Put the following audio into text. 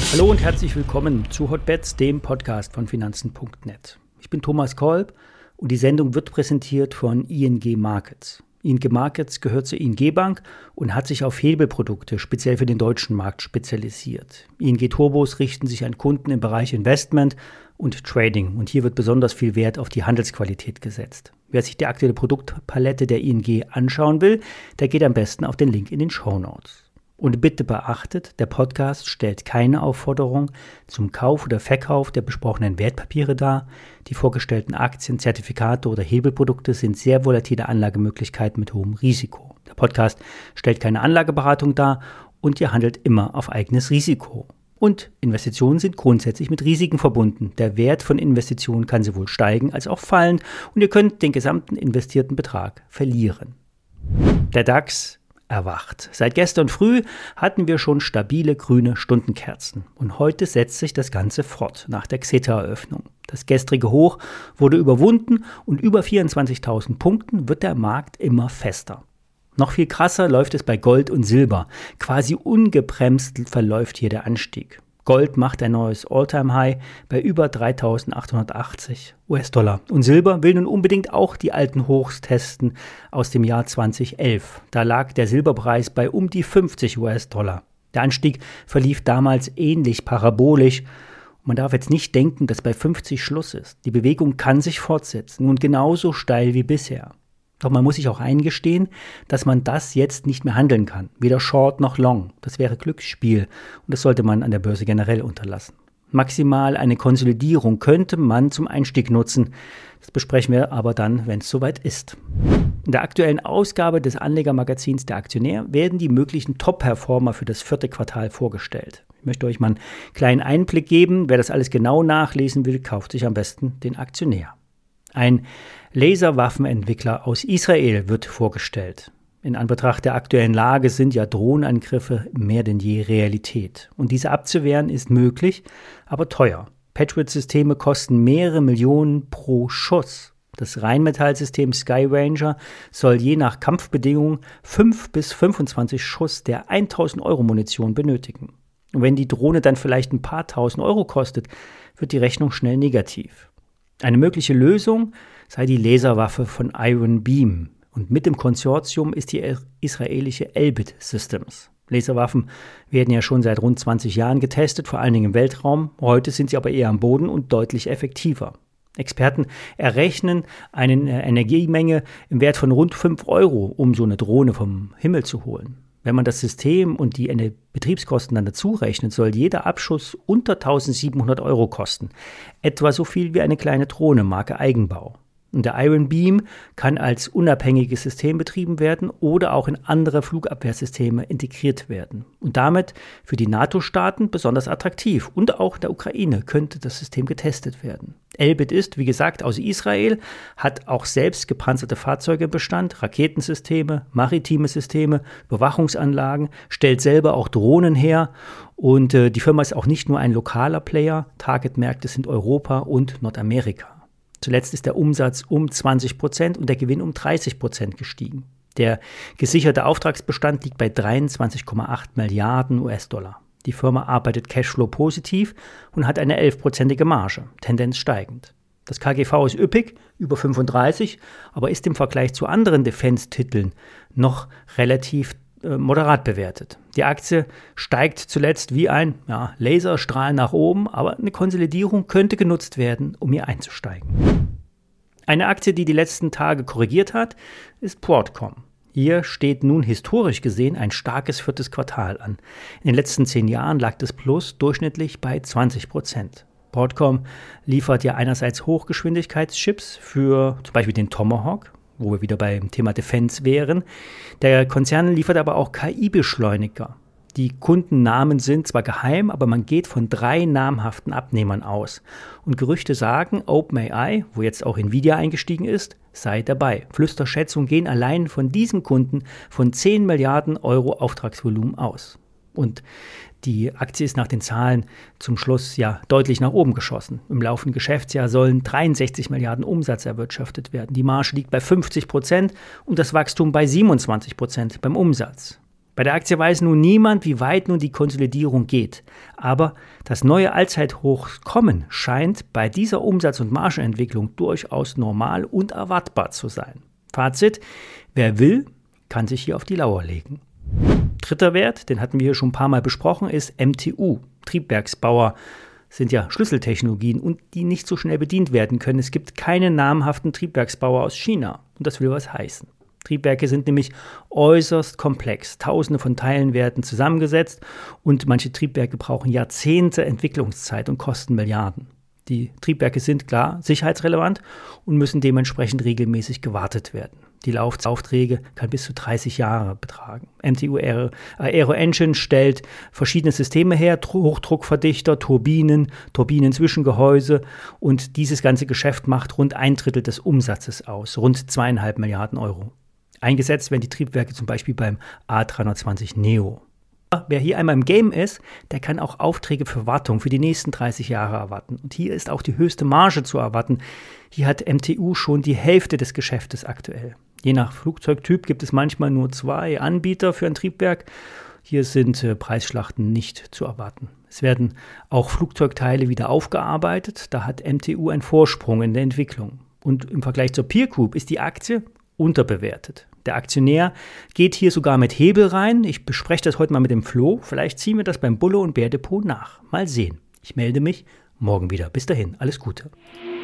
Hallo und herzlich willkommen zu Hotbets, dem Podcast von Finanzen.net. Ich bin Thomas Kolb und die Sendung wird präsentiert von ING Markets. ING Markets gehört zur ING Bank und hat sich auf Hebelprodukte speziell für den deutschen Markt spezialisiert. ING Turbos richten sich an Kunden im Bereich Investment und Trading und hier wird besonders viel Wert auf die Handelsqualität gesetzt. Wer sich die aktuelle Produktpalette der ING anschauen will, der geht am besten auf den Link in den Shownotes. Und bitte beachtet, der Podcast stellt keine Aufforderung zum Kauf oder Verkauf der besprochenen Wertpapiere dar. Die vorgestellten Aktien, Zertifikate oder Hebelprodukte sind sehr volatile Anlagemöglichkeiten mit hohem Risiko. Der Podcast stellt keine Anlageberatung dar und ihr handelt immer auf eigenes Risiko. Und Investitionen sind grundsätzlich mit Risiken verbunden. Der Wert von Investitionen kann sowohl steigen als auch fallen und ihr könnt den gesamten investierten Betrag verlieren. Der DAX erwacht. Seit gestern früh hatten wir schon stabile grüne Stundenkerzen. Und heute setzt sich das Ganze fort nach der Xetra-Eröffnung. Das gestrige Hoch wurde überwunden und über 24.000 Punkten wird der Markt immer fester. Noch viel krasser läuft es bei Gold und Silber. Quasi ungebremst verläuft hier der Anstieg. Gold macht ein neues All-Time-High bei über 3.880 US-Dollar. Und Silber will nun unbedingt auch die alten Hochs testen aus dem Jahr 2011. Da lag der Silberpreis bei um die 50 US-Dollar. Der Anstieg verlief damals ähnlich parabolisch. Man darf jetzt nicht denken, dass bei 50 Schluss ist. Die Bewegung kann sich fortsetzen und genauso steil wie bisher. Doch man muss sich auch eingestehen, dass man das jetzt nicht mehr handeln kann. Weder Short noch Long. Das wäre Glücksspiel und das sollte man an der Börse generell unterlassen. Maximal eine Konsolidierung könnte man zum Einstieg nutzen. Das besprechen wir aber dann, wenn es soweit ist. In der aktuellen Ausgabe des Anlegermagazins Der Aktionär werden die möglichen Top-Performer für das 4. Quartal vorgestellt. Ich möchte euch mal einen kleinen Einblick geben. Wer das alles genau nachlesen will, kauft sich am besten den Aktionär. Ein Laserwaffenentwickler aus Israel wird vorgestellt. In Anbetracht der aktuellen Lage sind ja Drohnenangriffe mehr denn je Realität. Und diese abzuwehren ist möglich, aber teuer. Patriot-Systeme kosten mehrere Millionen pro Schuss. Das Rheinmetall-System Skyranger soll je nach Kampfbedingungen 5 bis 25 Schuss der 1.000 Euro Munition benötigen. Und wenn die Drohne dann vielleicht ein paar tausend Euro kostet, wird die Rechnung schnell negativ. Eine mögliche Lösung sei die Laserwaffe von Iron Beam. Und mit dem Konsortium ist die israelische Elbit Systems. Laserwaffen werden ja schon seit rund 20 Jahren getestet, vor allen Dingen im Weltraum. Heute sind sie aber eher am Boden und deutlich effektiver. Experten errechnen eine Energiemenge im Wert von rund 5 Euro, um so eine Drohne vom Himmel zu holen. Wenn man das System und die Betriebskosten dann dazu rechnet, soll jeder Abschuss unter 1.700 Euro kosten. Etwa so viel wie eine kleine Drohne Marke Eigenbau. Und der Iron Beam kann als unabhängiges System betrieben werden oder auch in andere Flugabwehrsysteme integriert werden. Und damit für die NATO-Staaten besonders attraktiv. Und auch der Ukraine könnte das System getestet werden. Elbit ist, wie gesagt, aus Israel, hat auch selbst gepanzerte Fahrzeuge im Bestand, Raketensysteme, maritime Systeme, Überwachungsanlagen, stellt selber auch Drohnen her. Und die Firma ist auch nicht nur ein lokaler Player. Targetmärkte sind Europa und Nordamerika. Zuletzt ist der Umsatz um 20% und der Gewinn um 30% gestiegen. Der gesicherte Auftragsbestand liegt bei 23,8 Milliarden US-Dollar. Die Firma arbeitet Cashflow positiv und hat eine 11%ige Marge, Tendenz steigend. Das KGV ist üppig, über 35, aber ist im Vergleich zu anderen Defense-Titeln noch relativ moderat bewertet. Die Aktie steigt zuletzt wie ein Laserstrahl nach oben, aber eine Konsolidierung könnte genutzt werden, um hier einzusteigen. Eine Aktie, die letzten Tage korrigiert hat, ist Broadcom. Hier steht nun historisch gesehen ein starkes 4. Quartal an. In den letzten 10 Jahren lag das Plus durchschnittlich bei 20%. Broadcom liefert ja einerseits Hochgeschwindigkeitschips für zum Beispiel den Tomahawk, wo wir wieder beim Thema Defense wären. Der Konzern liefert aber auch KI-Beschleuniger. Die Kundennamen sind zwar geheim, aber man geht von 3 namhaften Abnehmern aus. Und Gerüchte sagen, OpenAI, wo jetzt auch Nvidia eingestiegen ist, sei dabei. Flüsterschätzungen gehen allein von diesem Kunden von 10 Milliarden Euro Auftragsvolumen aus. Und die Aktie ist nach den Zahlen zum Schluss ja deutlich nach oben geschossen. Im laufenden Geschäftsjahr sollen 63 Milliarden Umsatz erwirtschaftet werden. Die Marge liegt bei 50% und das Wachstum bei 27% beim Umsatz. Bei der Aktie weiß nun niemand, wie weit nun die Konsolidierung geht. Aber das neue Allzeithoch kommen scheint bei dieser Umsatz- und Margenentwicklung durchaus normal und erwartbar zu sein. Fazit: Wer will, kann sich hier auf die Lauer legen. Dritter Wert, den hatten wir hier schon ein paar Mal besprochen, ist MTU. Triebwerksbauer sind ja Schlüsseltechnologien und die nicht so schnell bedient werden können. Es gibt keine namhaften Triebwerksbauer aus China. Und das will was heißen. Triebwerke sind nämlich äußerst komplex. Tausende von Teilen werden zusammengesetzt und manche Triebwerke brauchen Jahrzehnte Entwicklungszeit und kosten Milliarden. Die Triebwerke sind klar sicherheitsrelevant und müssen dementsprechend regelmäßig gewartet werden. Die Laufaufträge kann bis zu 30 Jahre betragen. MTU Aero Engine stellt verschiedene Systeme her, Hochdruckverdichter, Turbinenzwischengehäuse, und dieses ganze Geschäft macht rund 1/3 des Umsatzes aus, rund 2,5 Milliarden Euro. Eingesetzt werden die Triebwerke zum Beispiel beim A320 Neo. Wer hier einmal im Game ist, der kann auch Aufträge für Wartung für die nächsten 30 Jahre erwarten. Und hier ist auch die höchste Marge zu erwarten. Hier hat MTU schon die Hälfte des Geschäftes aktuell. Je nach Flugzeugtyp gibt es manchmal nur 2 Anbieter für ein Triebwerk. Hier sind Preisschlachten nicht zu erwarten. Es werden auch Flugzeugteile wieder aufgearbeitet. Da hat MTU einen Vorsprung in der Entwicklung. Und im Vergleich zur Peer Group ist die Aktie unterbewertet. Der Aktionär geht hier sogar mit Hebel rein. Ich bespreche das heute mal mit dem Flo. Vielleicht ziehen wir das beim Bulle und Bär Depot nach. Mal sehen. Ich melde mich morgen wieder. Bis dahin, alles Gute.